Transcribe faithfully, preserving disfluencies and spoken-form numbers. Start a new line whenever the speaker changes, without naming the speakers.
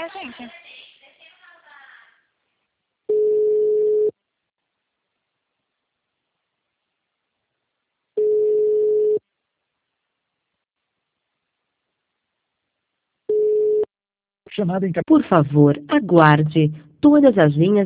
gente.
Chamada em... Por favor, aguarde. Todas as linhas